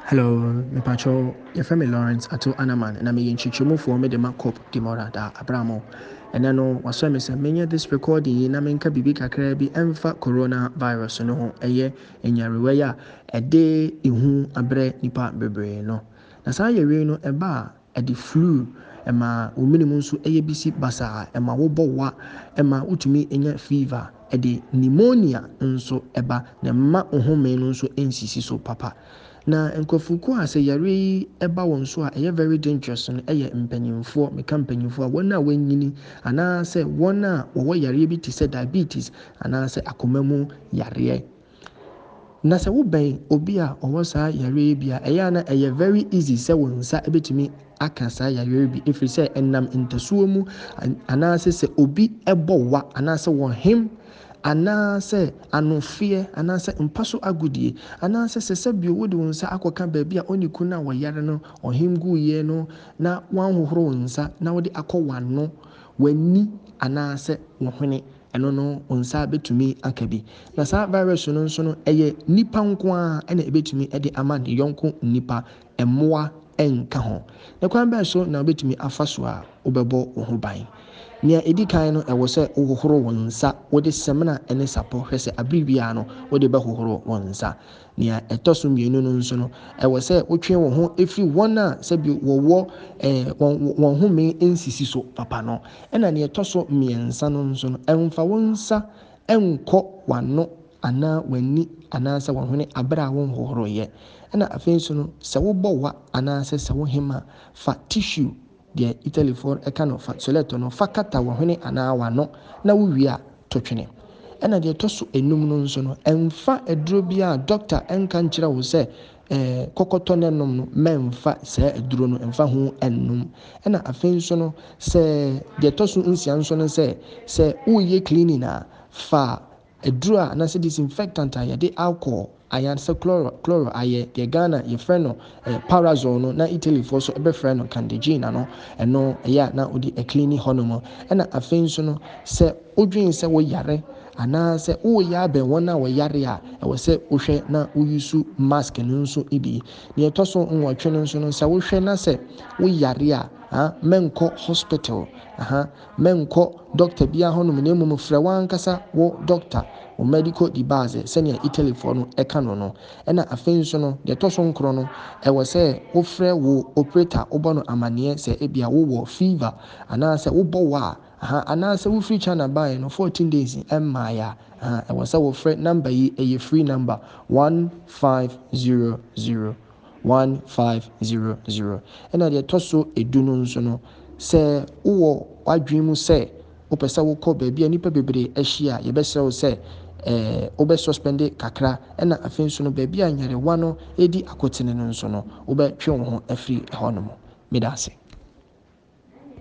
Hello, me pacho, your family Lawrence ato Anaman, and I'm in Chichimu for me the Makop Dimorada Abramo. And I know what some is many this recording, and I mean, Kabibi Kakrabi, Enfa coronavirus, no, a year in Yariwaya, a day in abre nipa bebre, no. Nasa Yarino, a bar, at the flu, and my minimum so ABC basa, and my wobo, and my utumi in fever, at the pneumonia, and so eba, the ma home so NCC so papa. Na nkurɔfokuo a sɛ yare yi ɛba wɔn so a ɛyɛ very dangerous no ɛyɛ mpanyinfoɔ meka mpanyinfoɔ a wɔn a wɔanyini anaasɛ wɔn a wɔwɔ yareɛ bi te sɛ diabetes anaasɛ akoma mu yareɛ. Na sɛ wobɛn obi a ɔwɔ saa yareɛ bi a ɛyɛ ana ɛyɛ very easy sɛ wɔn nsa ɛbɛtumi aka saa yareɛ bi ɛfiri sɛ ɛnam ntasuo mu anaasɛ sɛ obi ɛbɔ wa anaasɛ wɔhem anaasɛ anofeɛ anaasɛ mpa so agodie anaasɛ sɛ sɛbio wode wo nsa akɔka baabi a ɔne ku no a wɔyare no ɔhem guiɛ no na wanhohoro wo nsa na wode akɔ w'ano w'ani anaasɛ wo hwene ɛno no wo nsa bɛtumi aka bi na saa virus no nso no ɛyɛ nipa nko a ɛna ɛbɛtumi ɛde ama ne yɔnko nipa ɛmmoa ɛnka ho na kwan bɛɛ so na wobɛtumi afa so a wobɛbɔ wo ho ban. Nea edi kan no ɛwɔ sɛ wohohoro wɔn nsa wode samina ɛne sapɔ hwɛ sɛ abiribia no wode bɛhohoro wɔn nsa. Nea ɛtɔ so mmienu no nso no ɛwɔ sɛ wotwe wɔn ho ɛfiri wɔn a sɛbi wɔwɔ wɔn home nsisi so papa no. Ɛna nea ɛtɔ so mmiɛnsa no nso no ɛmfa wɔn nsa ɛnkɔ w'ano anaa w'ani anaasɛ wɔn hwene abere a wɔn hohoro yɛ. Ɛna afei nso no sɛ wobɔ wa anaasɛ sɛ wohem a fa tissue deɛ Italyfoɔ ɛka no fa soleto no fa kata wɔ hwene anaa w'ano na wowie a to twene. Ɛna deɛ ɛtɔ so enum no nso no ɛmfa aduro bi a doctor ɛnka nkyerɛ wo sɛ kɔkɔtɔ ne nom no mɛmfa saa aduro no ɛmfa ho ɛnum. Ɛna afei nso no sɛ deɛ ɛtɔ so nsia nso no sɛ woyɛ cleaning a fa aduro a anaasɛ disinfectant a yɛde alcohol ayɛ sɛ chloro ayɛ deɛ Ghana yɛfrɛ no parazole no na Italyfoɔ so ɛbɛfrɛ no candagina no ɛno ɛyɛ a na wode cleaning hɔ nom. Ɛna afei nso no sɛ wodwen sɛ woyare anaasɛ woyɛ abɛn wɔn a wɔyare a ɛwɔ sɛ wohwɛ na woyusu mask no nso bi. Deɛ ɛtɔ so nwɔtwe no nso no sɛ wohwɛ na sɛ woyare a mɛnkɔ hospital mɛnkɔ doctor bia hɔnom na mmom frɛ wankasa wo doctor wo medical dibase sɛnea Italyfoɔ no ɛka no. Ɛna afei nso no deɛ ɛtɔ so nkoro no ɛwɔ sɛ wofrɛ wo operator wobɔ no amanneɛ sɛ ebia wowɔ fever anaasɛ wobɔ wa anaasɛ wofiri China baeɛ no 14 days ɛmmaeɛ a ɛwɔ sɛ wofrɛ number yi ɛyɛ free number 1500 1500. Ɛna deɛ ɛtɔ so edu no nso no sɛ wowɔ w'adwene mu sɛ wopɛ sɛ wokɔ baabi a nipa bebree ahyia a yɛbɛsrɛ wo sɛ wobɛ suspende kakra. Ɛna afei nso no baabi a nyarewa no ɛdi akotene no nso no wobɛtwe wo ho afiri hɔ nom. Medase.